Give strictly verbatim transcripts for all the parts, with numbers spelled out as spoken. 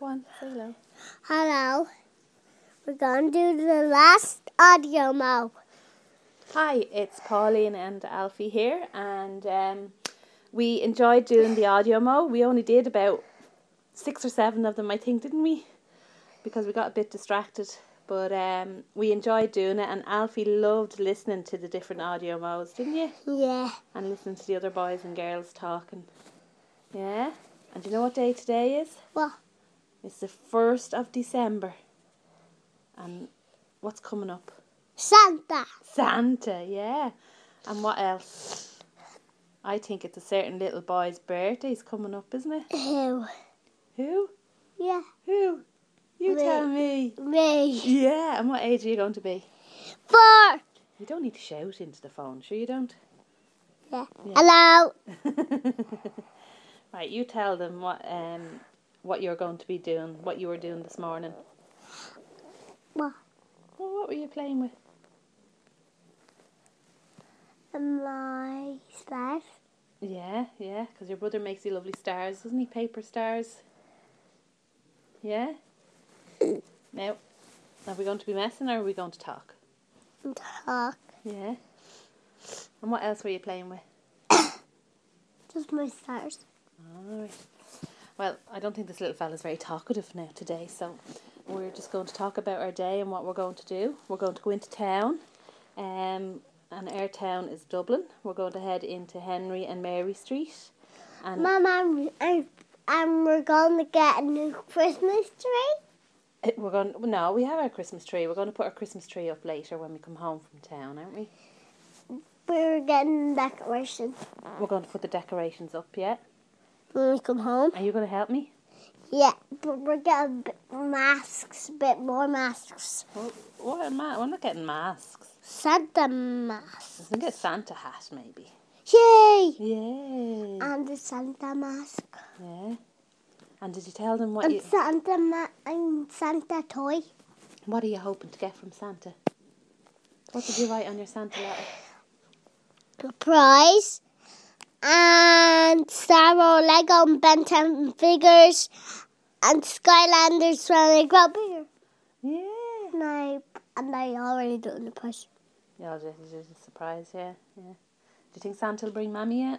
Go on, say hello. Hello. We're going to do the last audio mo. Hi, it's Pauline and Alfie here, and um, we enjoyed doing the audio mo. We only did about six or seven of them, I think, didn't we? Because we got a bit distracted, but um, we enjoyed doing it, and Alfie loved listening to the different audio mo's, didn't you? Yeah. And listening to the other boys and girls talking. Yeah? And do you know what day today is? What? It's the first of December. And what's coming up? Santa. Santa, yeah. And what else? I think it's a certain little boy's birthday's coming up, isn't it? Who? Who? Yeah. Who? You Me. tell me. Me. Yeah, and what age are you going to be? Four. You don't need to shout into the phone, sure you don't? Yeah. Yeah. Hello. Right, you tell them what um what you're going to be doing, what you were doing this morning. What? Well, what were you playing with? My stars. Yeah, yeah, because your brother makes you lovely stars, doesn't he? Paper stars. Yeah? Now, are we going to be messing or are we going to talk? Talk. Yeah. And what else were you playing with? Just my stars. Alright. Well, I don't think this little fella's very talkative now today, so we're just going to talk about our day and what we're going to do. We're going to go into town, um, and our town is Dublin. We're going to head into Henry and Mary Street. And Mama, and, and we're going to get a new Christmas tree. it, we're going. No, we have our Christmas tree. We're going to put our Christmas tree up later when we come home from town, aren't we? We're getting decorations. We're going to put the decorations up, yeah? When we come home. Are you going to help me? Yeah, but we're getting a bit masks, a bit more masks. Well, what are ma- we're not getting masks. Santa mask. We can get a Santa hat, maybe. Yay! Yay! And the Santa mask. Yeah. And did you tell them what And you... Santa ma- and Santa toy. What are you hoping to get from Santa? What did you write on your Santa letter? A prize. And Star Wars Lego and Ben ten figures. And Skylanders when they grow bigger. Yeah. And I, and I already done the prize. Yeah, this is a surprise, yeah. Yeah. Do you think Santa will bring Mammy out?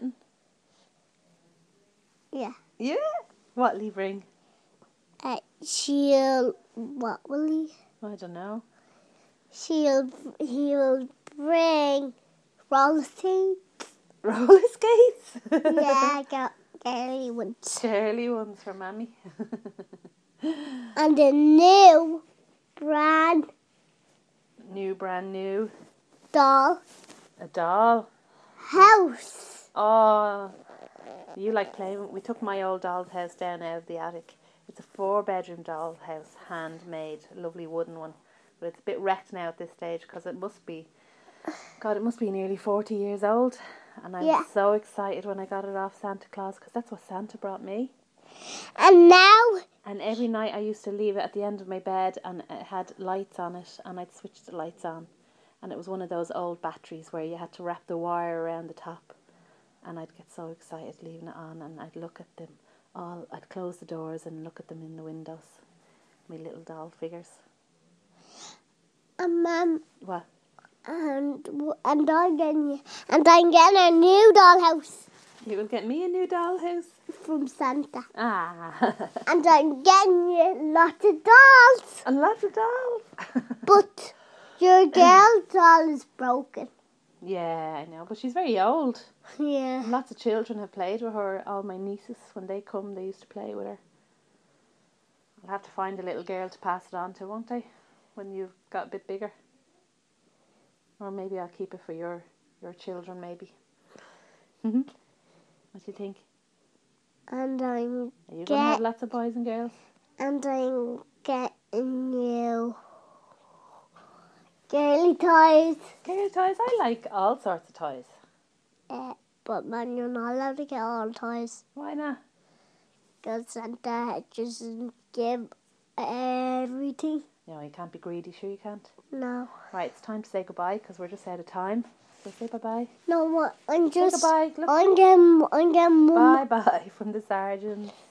Yeah. Yeah. What'll he bring? Uh, she'll, what will he? I don't know. She'll, he'll bring roller skates. Roller skates? Yeah, I got girly ones. Girly ones for Mammy. And a new brand New, brand new. doll A doll. house. Oh, you like playing with... We took my old doll's house down out of the attic. It's a four-bedroom doll house, handmade, a lovely wooden one. But it's a bit wrecked now at this stage because it must be... God, it must be nearly forty years old. And I was Yeah. so excited when I got it off Santa Claus because that's what Santa brought me. And now, And every night I used to leave it at the end of my bed and it had lights on it and I'd switch the lights on. And it was one of those old batteries where you had to wrap the wire around the top. And I'd get so excited leaving it on and I'd look at them all. I'd close the doors and look at them in the windows. My little doll figures. and Mum, What? and and I'm getting and I'm getting a new doll house You will get me a new doll house? from Santa. Ah. And I'm getting you lots of dolls. And lots of dolls. But your girl doll is broken. Yeah, I know, but she's very old. Yeah. Lots of children have played with her. All my nieces, when they come, they used to play with her. I'll have to find a little girl to pass it on to, won't I? When you've got a bit bigger. Or maybe I'll keep it for your, your children, maybe. What do you think? And I'm Are you going to get have lots of boys and girls? and I'm getting you girly toys. Girl toys? I like all sorts of toys. Uh, but man, you're not allowed to get all the toys. Why not? Because Santa doesn't give everything. No, you can't be greedy, sure you can't. No. Right, it's time to say goodbye because we're just out of time. So say bye-bye. No, what? I'm Say just. goodbye. Look. I'm getting. I'm getting. Bye-bye from the sergeant.